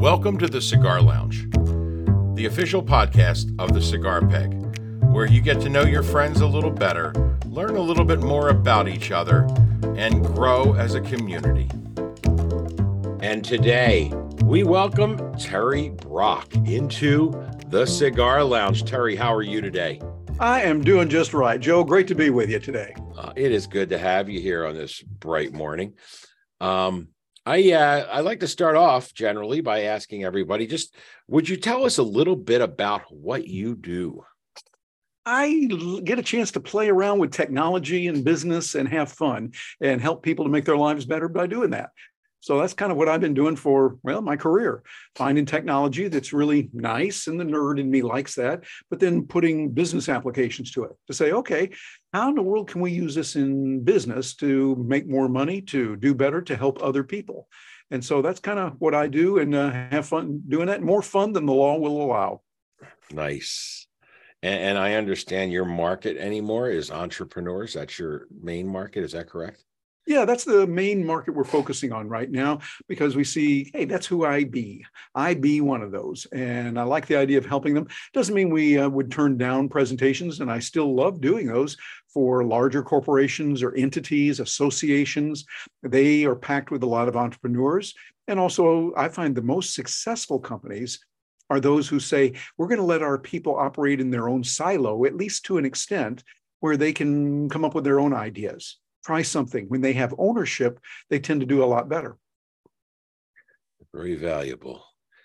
Welcome to the Cigar Lounge, the official podcast of the Cigar Peg, where you get to know your friends a little better, learn a little bit more about each other, and grow as a community. And today, we welcome Terry Brock into the Cigar Lounge. Terry, how are you today? I am doing just right, Joe. Great to be with you today. It is good to have you here on this bright morning. I like to start off generally by asking everybody, would you tell us a little bit about what you do? I get a chance to play around with technology and business and have fun and help people to make their lives better by doing that. So that's kind of what I've been doing for, my career, finding technology that's really nice, and the nerd in me likes that, but then putting business applications to it to say, okay, how in the world can we use this in business to make more money, to do better, to help other people? And so that's kind of what I do, and have fun doing that, more fun than the law will allow. Nice. And I understand your market anymore is entrepreneurs. That's your main market. Is that correct? Yeah, that's the main market we're focusing on right now, because we see, hey, that's who I be. I be one of those. And I like the idea of helping them. Doesn't mean we would turn down presentations, and I still love doing those for larger corporations or entities, associations. They are packed with a lot of entrepreneurs. And also, I find the most successful companies are those who say, we're going to let our people operate in their own silo, at least to an extent, where they can come up with their own ideas. Try something. When they have ownership, they tend to do a lot better. Very valuable.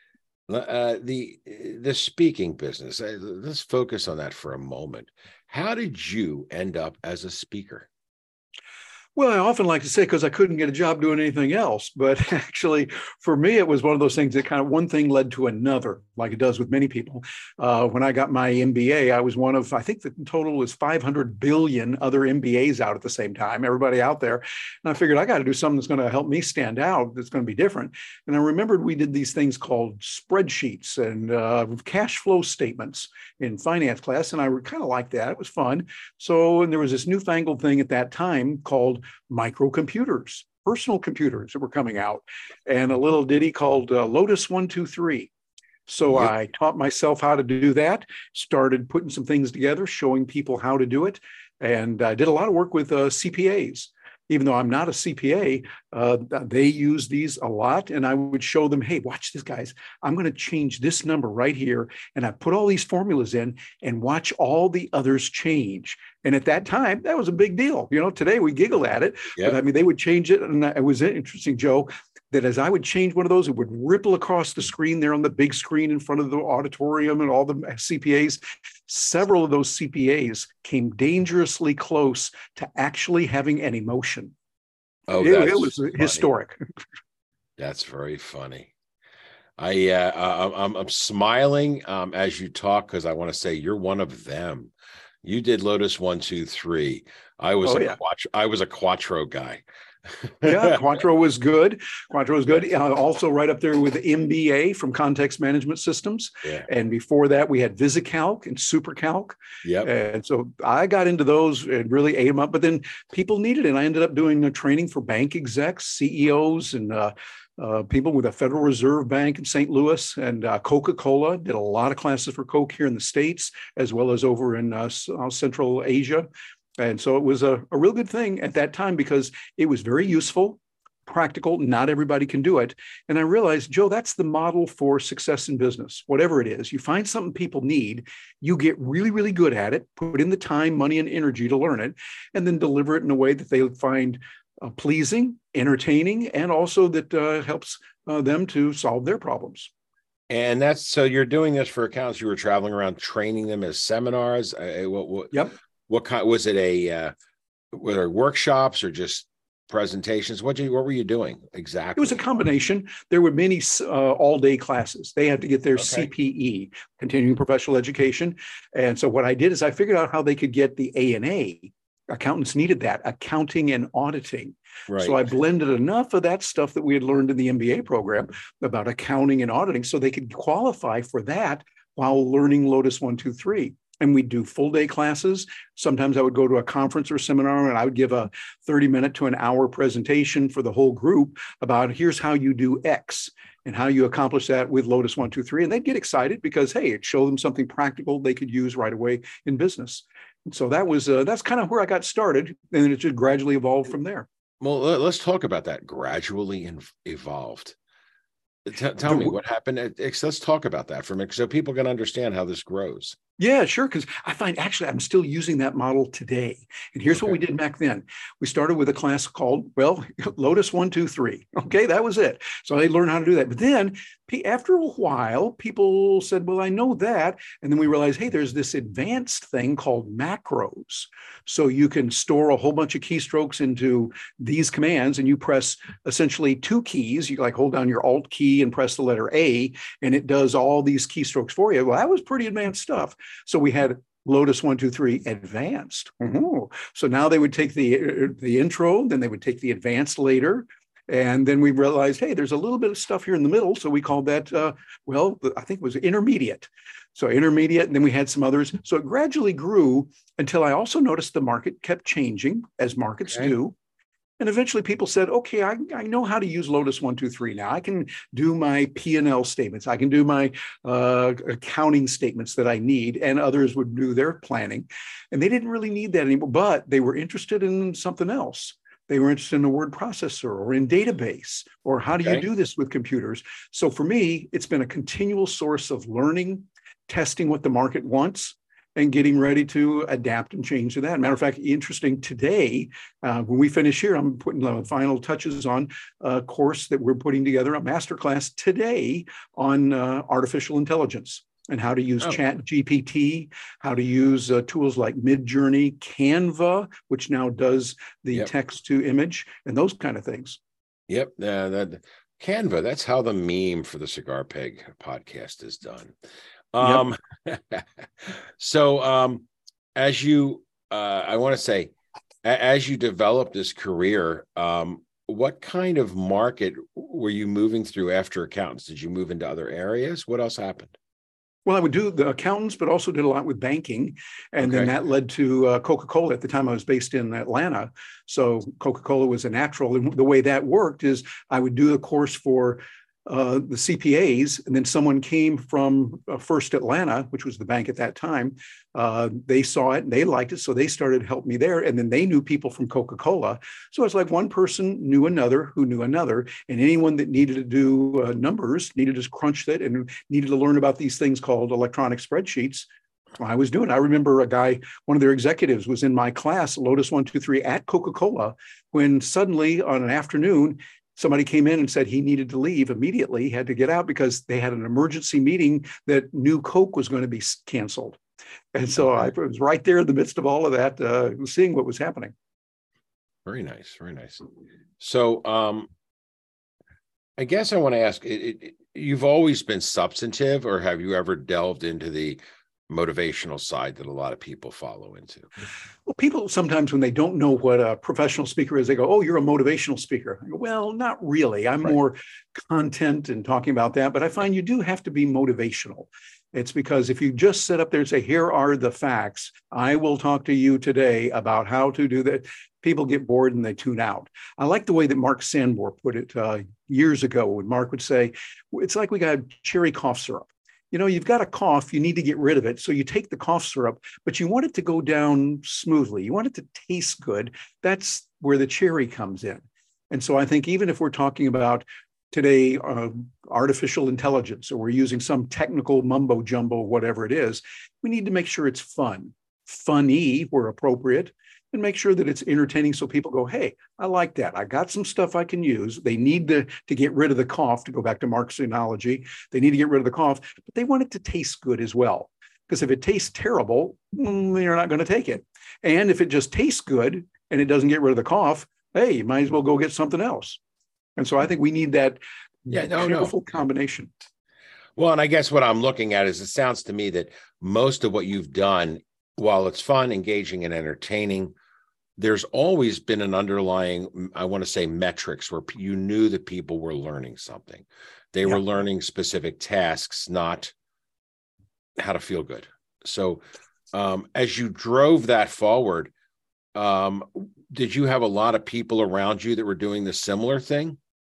The speaking business, let's focus on that for a moment. How did you end up as a speaker? Well, I often like to say because I couldn't get a job doing anything else. But actually, for me, it was one of those things that kind of one thing led to another, like it does with many people. When I got my MBA, I was one of, I think the total was 500 billion other MBAs out at the same time, everybody out there. And I figured I got to do something that's going to help me stand out, that's going to be different. And I remembered we did these things called spreadsheets and cash flow statements in finance class. And I kind of liked that. It was fun. So, and there was this newfangled thing at that time called microcomputers, personal computers that were coming out, and a little ditty called Lotus 123. So Yep. I taught myself how to do that, started putting some things together, showing people how to do it. And I did a lot of work with CPAs. Even though I'm not a CPA, they use these a lot. And I would show them, hey, watch this, guys. I'm going to change this number right here. And I put all these formulas in and watch all the others change. And at that time, that was a big deal. Today we giggle at it. Yep. But they would change it. And it was interesting, Joe, that as I would change one of those, it would ripple across the screen there on the big screen in front of the auditorium and all the CPAs. Several of those CPAs came dangerously close to actually having an emotion. Oh, it was funny. Historic. That's very funny. I'm smiling as you talk, because I want to say you're one of them. You did Lotus 123. I was a Quattro guy. Yeah, Quattro was good. Also right up there with MBA from Context Management Systems. Yeah. And before that, we had VisiCalc and SuperCalc. Yep. And so I got into those and really ate them up. But then people needed it. And I ended up doing training for bank execs, CEOs, and people with the Federal Reserve Bank in St. Louis, and Coca-Cola. Did a lot of classes for Coke here in the States, as well as over in Central Asia. And so it was a real good thing at that time, because it was very useful, practical. Not everybody can do it. And I realized, Joe, that's the model for success in business. Whatever it is, you find something people need, you get really, really good at it, put in the time, money, and energy to learn it, and then deliver it in a way that they find pleasing, entertaining, and also that helps them to solve their problems. And so you're doing this for accountants. You were traveling around training them as seminars. Yep. What kind was it? Were there workshops or just presentations? What were you doing exactly? It was a combination. There were many all-day classes. They had to get their CPE, continuing professional education. And so what I did is I figured out how they could get the ANA. Accountants needed that, accounting and auditing. Right. So I blended enough of that stuff that we had learned in the MBA program about accounting and auditing so they could qualify for that while learning Lotus 123. and we'd do full day classes. Sometimes I would go to a conference or seminar and I would give a 30-minute to an hour presentation for the whole group about here's how you do X and how you accomplish that with Lotus 1-2-3. And they'd get excited because, hey, it showed them something practical they could use right away in business. And so that's kind of where I got started. And then it just gradually evolved from there. Well, let's talk about that. Gradually evolved. Tell me what happened at X. Let's talk about that for a minute so people can understand how this grows. Yeah, sure. Because I find actually I'm still using that model today. And here's what we did back then. We started with a class called, Lotus 1-2-3. Okay, that was it. So they learned how to do that. But then after a while, people said, well, I know that. And then we realized, hey, there's this advanced thing called macros. So you can store a whole bunch of keystrokes into these commands and you press essentially two keys. You like hold down your Alt key and press the letter A, and it does all these keystrokes for you. Well, that was pretty advanced stuff. So we had Lotus 1-2-3 Advanced. So now they would take the intro, then they would take the advanced later. And then we realized, hey, there's a little bit of stuff here in the middle. So we called that, I think it was intermediate. So intermediate, and then we had some others. So it gradually grew until I also noticed the market kept changing, as markets do. And eventually people said, okay, I know how to use Lotus 1-2-3 now. I can do my P&L statements. I can do my accounting statements that I need, and others would do their planning. And they didn't really need that anymore, but they were interested in something else. They were interested in a word processor or in database, or how do you do this with computers? So for me, it's been a continual source of learning, testing what the market wants, and getting ready to adapt and change to that. Matter of fact, interesting today, when we finish here, I'm putting the final touches on a course that we're putting together, a masterclass today on artificial intelligence and how to use ChatGPT, how to use tools like Midjourney, Canva, which now does the text to image, and those kind of things. Yep. That Canva, that's how the meme for the Cigar Peg podcast is done. So as you I want to say, as you develop this career, what kind of market were you moving through after accountants? Did you move into other areas? What else happened? Well, I would do the accountants, but also did a lot with banking. And then that led to Coca-Cola. At the time, I was based in Atlanta. So Coca-Cola was a natural. And the way that worked is I would do a course for the CPAs, and then someone came from First Atlanta, which was the bank at that time. They saw it and they liked it, so they started to help me there. And then they knew people from Coca-Cola. So it's like one person knew another who knew another, and anyone that needed to do numbers, needed to crunch that, and needed to learn about these things called electronic spreadsheets. I was doing it. I remember a guy, one of their executives was in my class, Lotus 1-2-3 at Coca-Cola, when suddenly on an afternoon, somebody came in and said he needed to leave immediately, had to get out because they had an emergency meeting that New Coke was going to be canceled. And so I was right there in the midst of all of that, seeing what was happening. Very nice. Very nice. So I guess I want to ask, you've always been substantive, or have you ever delved into the motivational side that a lot of people follow into? Well, people sometimes when they don't know what a professional speaker is, they go, oh, you're a motivational speaker. I go, well, not really. I'm more content and talking about that, but I find you do have to be motivational. It's because if you just sit up there and say, here are the facts, I will talk to you today about how to do that, people get bored and they tune out. I like the way that Mark Sanborn put it years ago, when Mark would say, it's like we got cherry cough syrup. You know, you've got a cough, you need to get rid of it. So you take the cough syrup, but you want it to go down smoothly. You want it to taste good. That's where the cherry comes in. And so I think even if we're talking about today, artificial intelligence, or we're using some technical mumbo jumbo, whatever it is, we need to make sure it's fun, funny where appropriate, and make sure that it's entertaining so people go, hey, I like that. I got some stuff I can use. They need to get rid of the cough, to go back to Mark's analogy. They need to get rid of the cough, but they want it to taste good as well. Because if it tastes terrible, you're not going to take it. And if it just tastes good and it doesn't get rid of the cough, hey, you might as well go get something else. And so I think we need that careful combination. Well, and I guess what I'm looking at is, it sounds to me that most of what you've done, while it's fun, engaging, and entertaining, there's always been an underlying, I want to say, metrics where you knew that people were learning something. They were learning specific tasks, not how to feel good. So As you drove that forward, um, did you have a lot of people around you that were doing the similar thing?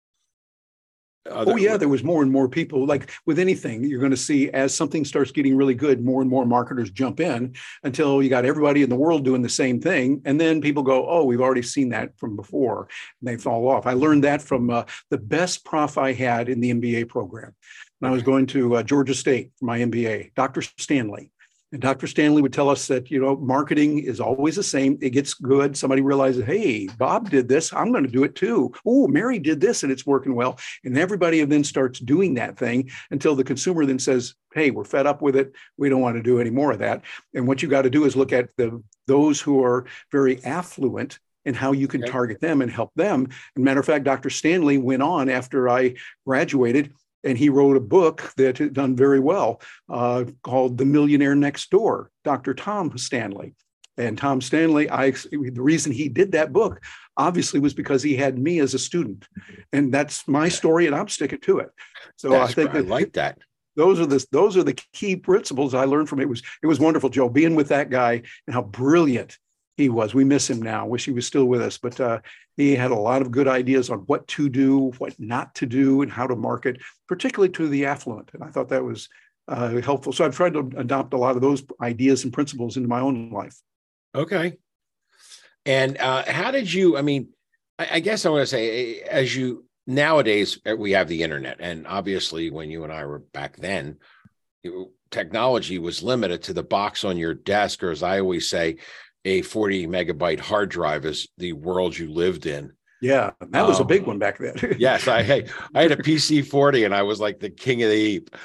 Oh, yeah, there was more and more people. Like with anything, you're going to see as something starts getting really good, more and more marketers jump in until you got everybody in the world doing the same thing. And then people go, oh, we've already seen that from before. And they fall off. I learned that from the best prof I had in the MBA program. When I was going to Georgia State for my MBA, Dr. Stanley. And Dr. Stanley would tell us that, marketing is always the same. It gets good. Somebody realizes, hey, Bob did this. I'm going to do it too. Oh, Mary did this and it's working well. And everybody then starts doing that thing until the consumer then says, hey, we're fed up with it. We don't want to do any more of that. And what you got to do is look at those who are very affluent and how you can target them and help them. As a matter of fact, Dr. Stanley went on after I graduated, and he wrote a book that had done very well called The Millionaire Next Door, Dr. Tom Stanley. And Tom Stanley, the reason he did that book, obviously, was because he had me as a student. And that's my story, and I'm sticking to it. So I think I like that. Those are the key principles I learned from it. It was wonderful, Joe, being with that guy and how brilliant he was. We miss him now. Wish he was still with us, but he had a lot of good ideas on what to do, what not to do, and how to market, particularly to the affluent. And I thought that was helpful. So I've tried to adopt a lot of those ideas and principles into my own life. Okay. And how did you, I guess I want to say, nowadays we have the internet, and obviously when you and I were back then, technology was limited to the box on your desk, or as I always say, a 40 megabyte hard drive is the world you lived in. Yeah, that was a big one back then. Yes, I had a PC-40 and I was like the king of the heap.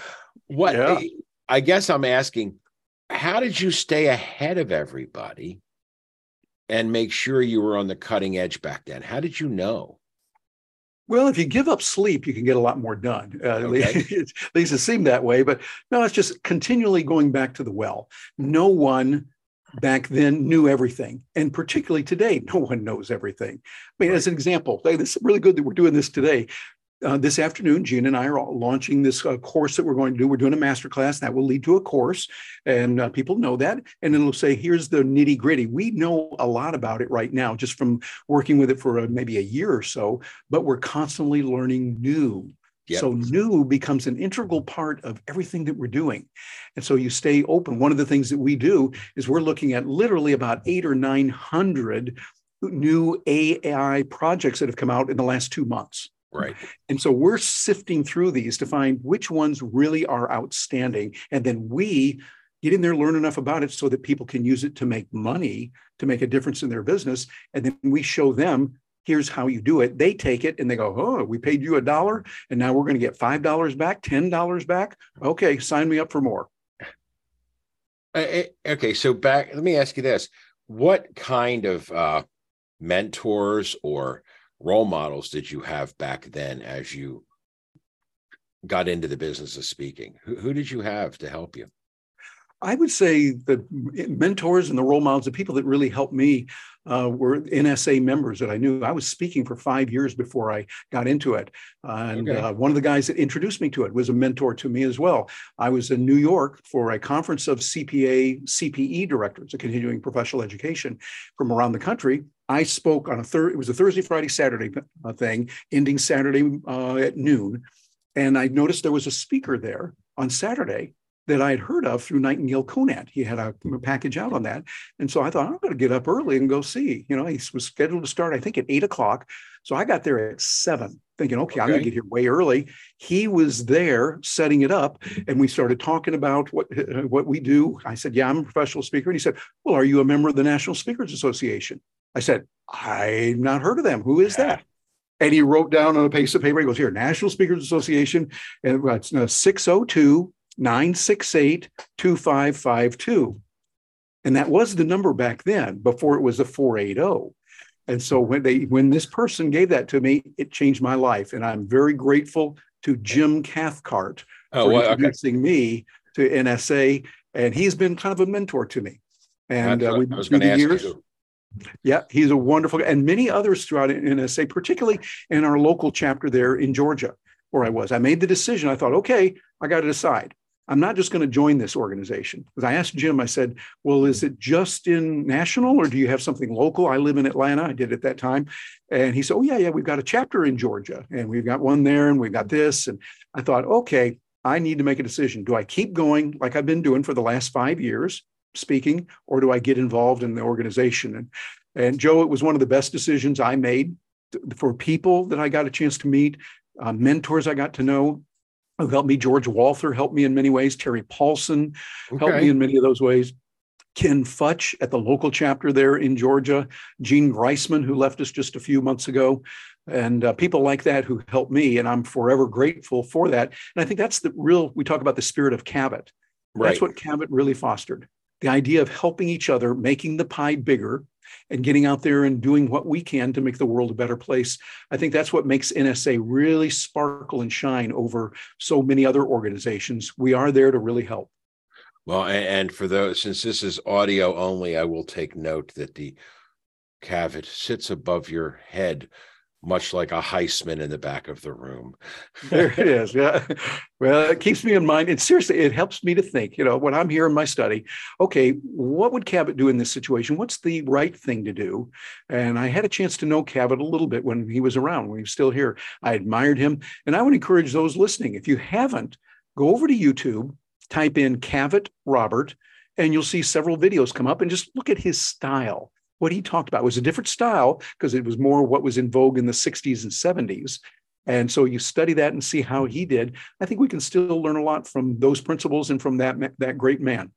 I guess I'm asking, how did you stay ahead of everybody and make sure you were on the cutting edge back then? How did you know? Well, if you give up sleep, you can get a lot more done. At least it seemed that way. But no, it's just continually going back to the well. No one back then knew everything. And particularly today, no one knows everything. As an example, this is really good that we're doing this today. This afternoon, Gina and I are launching this course that we're going to do. We're doing a masterclass that will lead to a course, and people know that. And then it'll say, here's the nitty gritty. We know a lot about it right now, just from working with it for maybe a year or so, but we're constantly learning new. Yep. So new becomes an integral part of everything that we're doing. And so you stay open. One of the things that we do is we're looking at literally about 800 or 900 new AI projects that have come out in the last 2 months. Right. And so we're sifting through these to find which ones really are outstanding. And then we get in there, learn enough about it so that people can use it to make money, to make a difference in their business. And then we show them, here's how you do it. They take it and they go, oh, we paid you $1 and now we're going to get $5 back, $10 back. Okay, sign me up for more. Okay, so let me ask you this. What kind of mentors or role models did you have back then as you got into the business of speaking? Who did you have to help you? I would say the mentors and the role models, the people that really helped me were NSA members that I knew. I was speaking for 5 years before I got into it. One of the guys that introduced me to it was a mentor to me as well. I was in New York for a conference of CPA, CPE directors, a continuing professional education from around the country. I spoke on it was a Thursday, Friday, Saturday thing, ending Saturday at noon. And I noticed there was a speaker there on Saturday that I had heard of through Nightingale Conant. He had a package out on that. And so I thought, I'm going to get up early and go see. He was scheduled to start, I think, at 8 o'clock. So I got there at 7, thinking, okay, I'm going to get here way early. He was there setting it up. And we started talking about what we do. I said, yeah, I'm a professional speaker. And he said, well, are you a member of the National Speakers Association? I said, I've not heard of them. Who is that? And he wrote down on a piece of paper, he goes, here, National Speakers Association, and it's 602-968-2552. And that was the number back then, before it was the 480. And so when this person gave that to me, it changed my life. And I'm very grateful to Jim Cathcart for introducing me to NSA. And he's been kind of a mentor to me. And we've been through the years. Yeah, he's a wonderful, and many others throughout NSA, particularly in our local chapter there in Georgia, where I was. I made the decision. I thought, okay, I got to decide. I'm not just going to join this organization. Because I asked Jim, I said, well, is it just in national or do you have something local? I live in Atlanta. I did at that time. And he said, oh, yeah, we've got a chapter in Georgia and we've got one there and we've got this. And I thought, okay, I need to make a decision. Do I keep going like I've been doing for the last 5 years speaking, or do I get involved in the organization? And Joe, it was one of the best decisions I made for people that I got a chance to meet, mentors I got to know who helped me. George Walther helped me in many ways. Terry Paulson helped me in many of those ways. Ken Futch at the local chapter there in Georgia, Gene Greisman, who left us just a few months ago, and people like that who helped me. And I'm forever grateful for that. And I think that's we talk about the spirit of Cavett. That's what Cavett really fostered. The idea of helping each other, making the pie bigger, and getting out there and doing what we can to make the world a better place. I think that's what makes NSA really sparkle and shine over so many other organizations. We are there to really help. Well, and for those, since this is audio only, I will take note that the Cavett sits above your head, much like a Heisman in the back of the room. There it is. Yeah. Well, it keeps me in mind. And seriously, it helps me to think, when I'm here in my study, okay, what would Cavett do in this situation? What's the right thing to do? And I had a chance to know Cavett a little bit when he was around, when he was still here. I admired him. And I would encourage those listening, if you haven't, go over to YouTube, type in Cavett Robert, and you'll see several videos come up and just look at his style. What he talked about was a different style because it was more what was in vogue in the 60s and 70s. And so you study that and see how he did. I think we can still learn a lot from those principles and from that great man.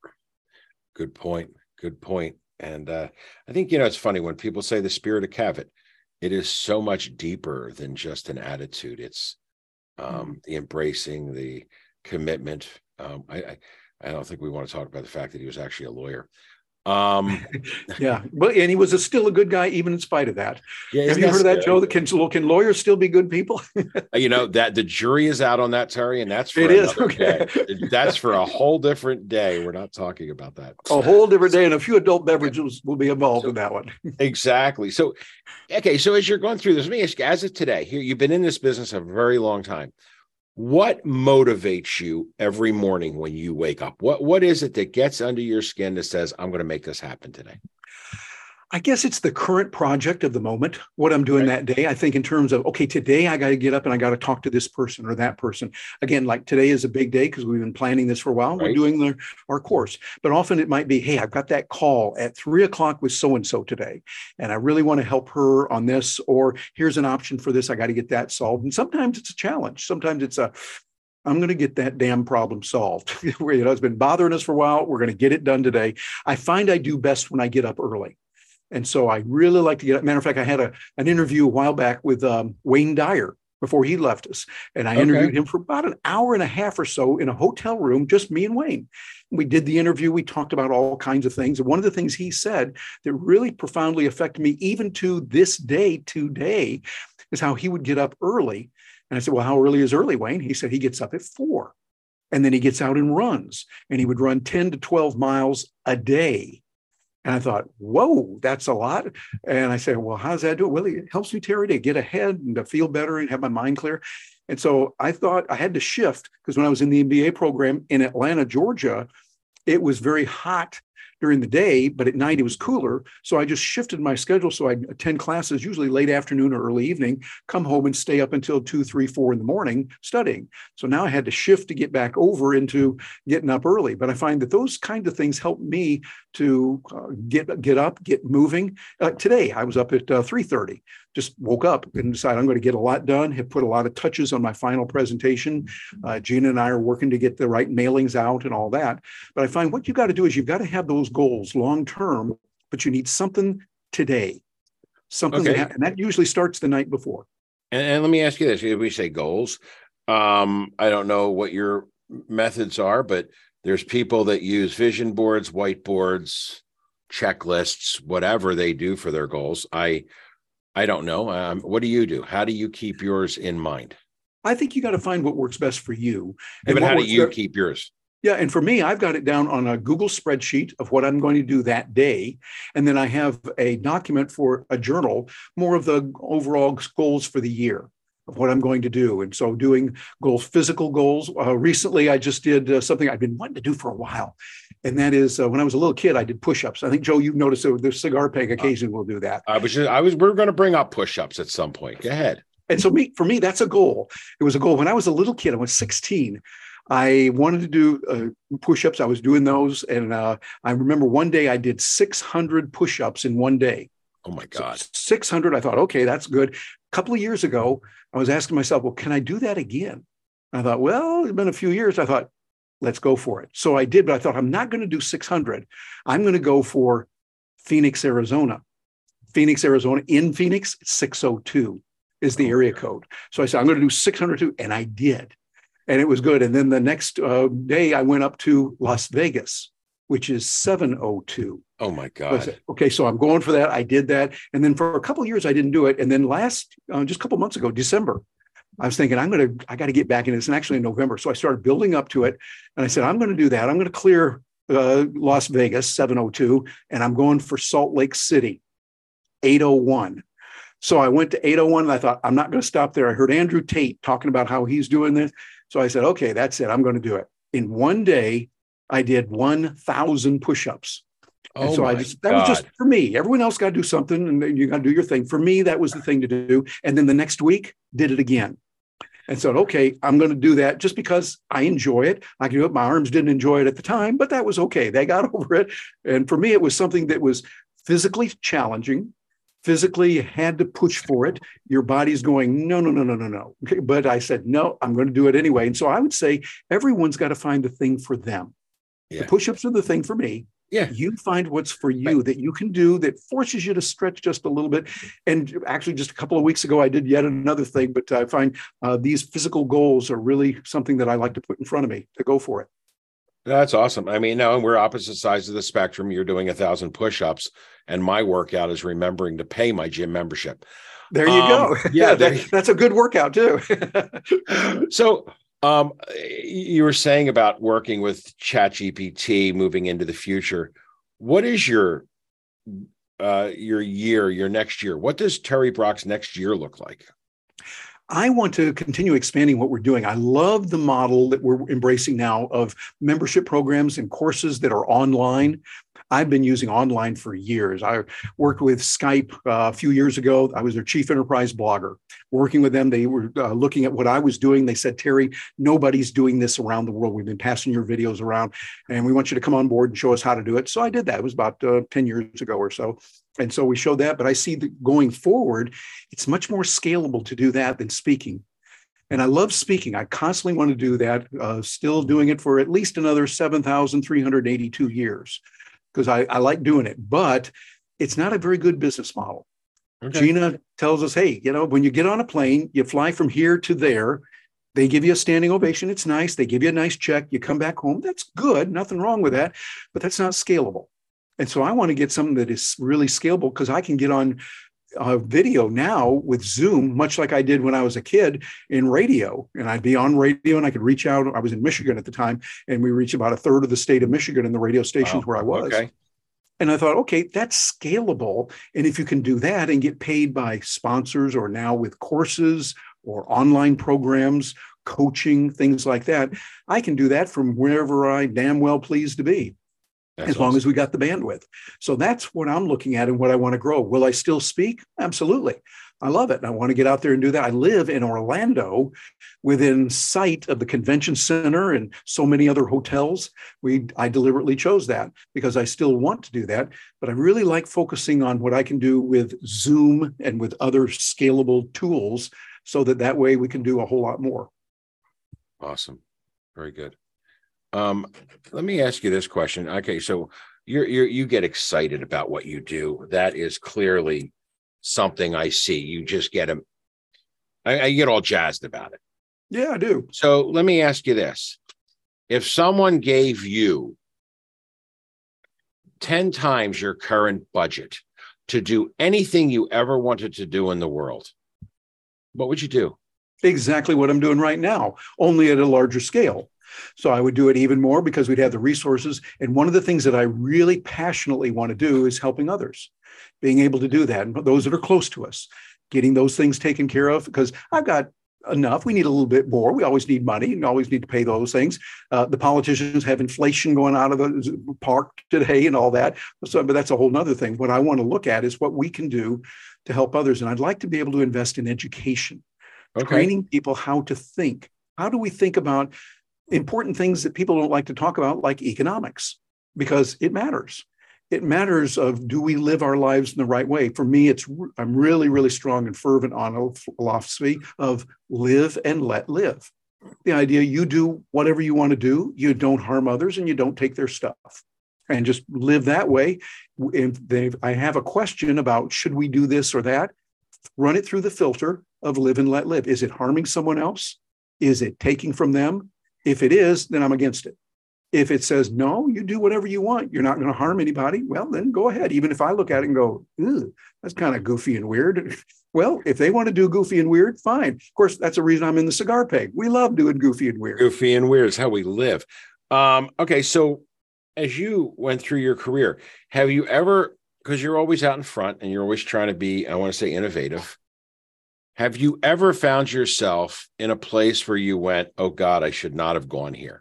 Good point. Good point. And I think, it's funny when people say the spirit of Cavett, it is so much deeper than just an attitude. It's the embracing, the commitment. I don't think we want to talk about the fact that he was actually a lawyer. Yeah, but and he was still a good guy even in spite of that. Yeah, have you heard of that, Joe? Can lawyers still be good people? That the jury is out on that, Terry, and that's for okay. day. That's for a whole different day. We're not talking about that. A whole different day, and a few adult beverages will be involved in that one. Exactly. So, okay. So as you're going through this, let me ask you, as of today, here you've been in this business a very long time. What motivates you every morning when you wake up? What is it that gets under your skin that says, I'm going to make this happen today? I guess it's the current project of the moment, what I'm doing that day. I think in terms of, okay, today I got to get up and I got to talk to this person or that person. Again, like today is a big day because we've been planning this for a while. Right. We're doing our course. But often it might be, hey, I've got that call at 3:00 with so-and-so today, and I really want to help her on this, or here's an option for this. I got to get that solved. And sometimes it's a challenge. Sometimes it's I'm going to get that damn problem solved. It's been bothering us for a while. We're going to get it done today. I find I do best when I get up early. And so I really like to get up. Matter of fact, I had an interview a while back with Wayne Dyer before he left us. And I interviewed him for about an hour and a half or so in a hotel room, just me and Wayne. We did the interview. We talked about all kinds of things. And one of the things he said that really profoundly affected me, even to this day, today, is how he would get up early. And I said, well, how early is early, Wayne? He said he gets up at 4. And then he gets out and runs. And he would run 10 to 12 miles a day. And I thought, whoa, that's a lot. And I said, well, how does that do it? Well, it helps me, Terry, to get ahead and to feel better and have my mind clear. And so I thought I had to shift, because when I was in the MBA program in Atlanta, Georgia, it was very hot during the day, but at night it was cooler. So I just shifted my schedule. So I attend classes usually late afternoon or early evening, come home and stay up until 2, 3, 4 in the morning studying. So now I had to shift to get back over into getting up early. But I find that those kinds of things help me to get up, get moving. Today I was up at 3:30. Just woke up and decided I'm going to get a lot done, have put a lot of touches on my final presentation. Gina and I are working to get the right mailings out and all that. But I find what you got to do is you've got to have those goals long term, but you need something today, something and that usually starts the night before. And let me ask you this. If we say goals, I don't know what your methods are, but there's people that use vision boards, whiteboards, checklists, whatever they do for their goals. I don't know. What do you do? How do you keep yours in mind? I think you got to find what works best for you. But how do you keep yours? Yeah. And for me, I've got it down on a Google spreadsheet of what I'm going to do that day. And then I have a document for a journal, more of the overall goals for the year. of what I'm going to do. And so doing goals, physical goals. Recently, I just did something I've been wanting to do for a while. And that is when I was a little kid, I did push-ups. I think, Joe, you've noticed that the Cigar Peg occasionally will do that. We're going to bring up push-ups at some point. Go ahead. And so for me, that's a goal. It was a goal. When I was a little kid, I was 16. I wanted to do push-ups. I was doing those. And I remember one day I did 600 push-ups in one day. Oh my God. So 600. I thought, okay, that's good. A couple of years ago, I was asking myself, well, can I do that again? I thought, well, it's been a few years. I thought, let's go for it. So I did, but I thought, I'm not going to do 600. I'm going to go for Phoenix, Arizona. Phoenix, Arizona. In Phoenix, 602 is the area code. So I said, I'm going to do 602. And I did. And it was good. And then the next day, I went up to Las Vegas, which is 702. Oh my God. Said, okay, so I'm going for that. I did that. And then for a couple of years, I didn't do it. And then just a couple of months ago, December, I was thinking, I got to get back in this. And actually in November. So I started building up to it. And I said, I'm going to do that. I'm going to clear Las Vegas, 702. And I'm going for Salt Lake City, 801. So I went to 801 and I thought, I'm not going to stop there. I heard Andrew Tate talking about how he's doing this. So I said, okay, that's it. I'm going to do it. In one day, I did 1,000 push-ups. And so that was just for me. Everyone else got to do something and you got to do your thing. For me, that was the thing to do. And then the next week, did it again. And said, okay, I'm going to do that just because I enjoy it. I can do it. My arms didn't enjoy it at the time, but that was okay. They got over it. And for me, it was something that was physically challenging. Physically, you had to push for it. Your body's going, no. Okay, but I said, no, I'm going to do it anyway. And so I would say everyone's got to find the thing for them. Yeah. The push-ups are the thing for me. Yeah. You find what's for you that you can do that forces you to stretch just a little bit. And actually, just a couple of weeks ago, I did yet another thing, but I find these physical goals are really something that I like to put in front of me to go for it. That's awesome. I mean, no, we're opposite sides of the spectrum. You're doing 1,000 push-ups, and my workout is remembering to pay my gym membership. There you go. Yeah, that's a good workout too. So you were saying about working with ChatGPT moving into the future. What is your next year? What does Terry Brock's next year look like? I want to continue expanding what we're doing. I love the model that we're embracing now of membership programs and courses that are online. I've been using online for years. I worked with Skype a few years ago. I was their chief enterprise blogger. Working with them, they were looking at what I was doing. They said, Terry, nobody's doing this around the world. We've been passing your videos around, and we want you to come on board and show us how to do it. So I did that. It was about 10 years ago or so. And so we showed that. But I see that going forward, it's much more scalable to do that than speaking. And I love speaking. I constantly want to do that, still doing it for at least another 7,382 years. Because I like doing it, but it's not a very good business model. Okay. Gina tells us, hey, when you get on a plane, you fly from here to there. They give you a standing ovation. It's nice. They give you a nice check. You come back home. That's good. Nothing wrong with that, but that's not scalable. And so I want to get something that is really scalable because I can get on video now with Zoom, much like I did when I was a kid in radio. And I'd be on radio and I could reach out. I was in Michigan at the time, and we reached about a third of the state of Michigan in the radio stations where I was. Okay. And I thought, okay, that's scalable. And if you can do that and get paid by sponsors or now with courses or online programs, coaching, things like that, I can do that from wherever I damn well please to be. That's as long awesome. As we got the bandwidth. So that's what I'm looking at and what I want to grow. Will I still speak? Absolutely. I love it. And I want to get out there and do that. I live in Orlando within sight of the convention center and so many other hotels. I deliberately chose that because I still want to do that. But I really like focusing on what I can do with Zoom and with other scalable tools so that way we can do a whole lot more. Awesome. Very good. Let me ask you this question. Okay, so you get excited about what you do. That is clearly something I see. You just get I get all jazzed about it. Yeah, I do. So let me ask you this. If someone gave you 10 times your current budget to do anything you ever wanted to do in the world, what would you do? Exactly what I'm doing right now, only at a larger scale. So I would do it even more because we'd have the resources. And one of the things that I really passionately want to do is helping others, being able to do that. And those that are close to us, getting those things taken care of, because I've got enough. We need a little bit more. We always need money and always need to pay those things. The politicians have inflation going out of the park today and all that. So, but that's a whole nother thing. What I want to look at is what we can do to help others. And I'd like to be able to invest in education, training people how to think. How do we think about important things that people don't like to talk about, like economics? Because it matters. It matters of, do we live our lives in the right way? For me, I'm really, really strong and fervent on a philosophy of live and let live. The idea, you do whatever you want to do, you don't harm others, and you don't take their stuff, and just live that way. If I have a question about, should we do this or that, run it through the filter of live and let live. Is it harming someone else? Is it taking from them? If it is, then I'm against it. If it says, no, you do whatever you want, you're not going to harm anybody, well, then go ahead. Even if I look at it and go, that's kind of goofy and weird. Well, if they want to do goofy and weird, fine. Of course, that's the reason I'm in the Cigar Peg. We love doing goofy and weird. Goofy and weird is how we live. Okay, so as you went through your career, have you ever, because you're always out in front and you're always trying to be, I want to say, innovative, have you ever found yourself in a place where you went, oh God, I should not have gone here?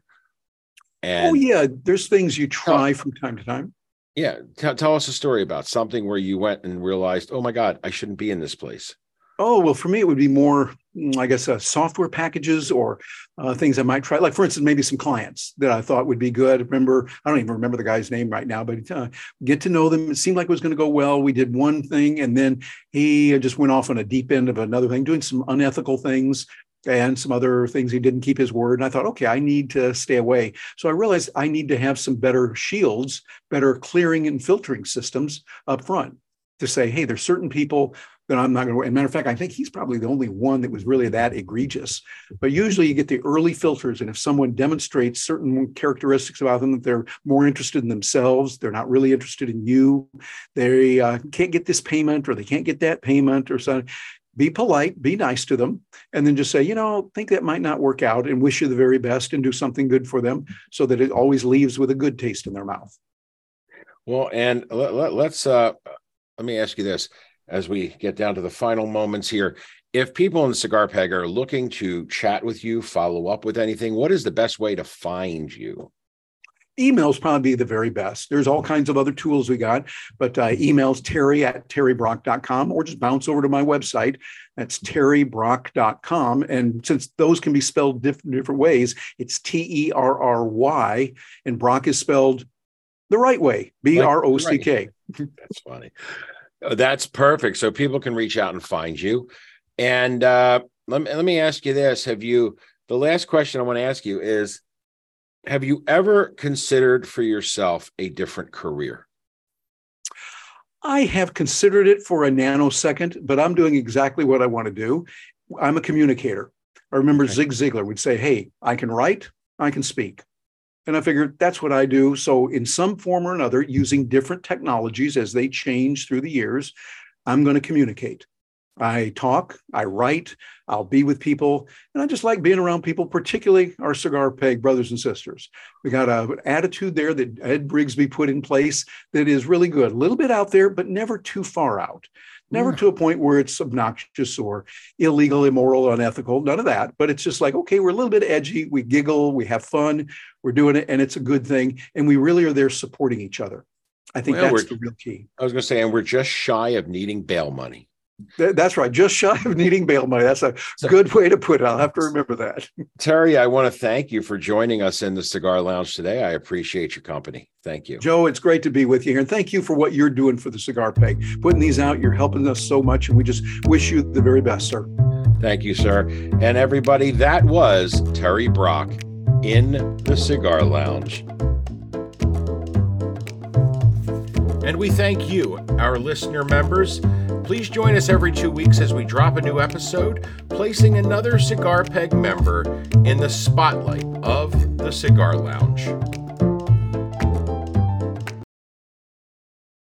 And, yeah, there's things you try from time to time. Yeah. Tell us a story about something where you went and realized, oh my God, I shouldn't be in this place. Oh, well, for me, it would be more, I guess, software packages or things I might try. Like, for instance, maybe some clients that I thought would be good. I don't even remember the guy's name right now, but get to know them. It seemed like it was going to go well. We did one thing, and then he just went off on a deep end of another thing, doing some unethical things and some other things. He didn't keep his word. And I thought, okay, I need to stay away. So I realized I need to have some better shields, better clearing and filtering systems up front to say, hey, there's certain people that I'm not going to. As a matter of fact, I think he's probably the only one that was really that egregious. But usually you get the early filters. And if someone demonstrates certain characteristics about them, that they're more interested in themselves, they're not really interested in you, they can't get this payment or they can't get that payment or something, be polite, be nice to them, and then just say, think that might not work out, and wish you the very best and do something good for them so that it always leaves with a good taste in their mouth. Well, and let me ask you this as we get down to the final moments here. If people in the Cigar Peg are looking to chat with you, follow up with anything, what is the best way to find you? Emails probably be the very best. There's all kinds of other tools we got, but emails terry@terrybrock.com, or just bounce over to my website. That's terrybrock.com. And since those can be spelled different ways, it's Terry, and Brock is spelled the right way, Brock. That's funny. That's perfect. So people can reach out and find you. And let me ask you this. The last question I want to ask you is, have you ever considered for yourself a different career? I have considered it for a nanosecond, but I'm doing exactly what I want to do. I'm a communicator. I remember Zig Ziglar would say, hey, I can write, I can speak. And I figured that's what I do. So in some form or another, using different technologies as they change through the years, I'm going to communicate. I talk, I write, I'll be with people, and I just like being around people, particularly our Cigar Peg brothers and sisters. We got an attitude there that Ed Brigsby put in place that is really good. A little bit out there, but never too far out. Never to a point where it's obnoxious or illegal, immoral, unethical, none of that. But it's just like, okay, we're a little bit edgy, we giggle, we have fun, we're doing it, and it's a good thing. And we really are there supporting each other. I think that's the real key. I was going to say, and we're just shy of needing bail money. That's right. Just shy of needing bail money. That's a good way to put it. I'll have to remember that. Terry, I want to thank you for joining us in the Cigar Lounge today. I appreciate your company. Thank you. Joe, it's great to be with you here. And thank you for what you're doing for the Cigar Peg. Putting these out, you're helping us so much. And we just wish you the very best, sir. Thank you, sir. And everybody, that was Terry Brock in the Cigar Lounge. And we thank you, our listener members. Please join us every 2 weeks as we drop a new episode, placing another Cigar Peg member in the spotlight of the Cigar Lounge.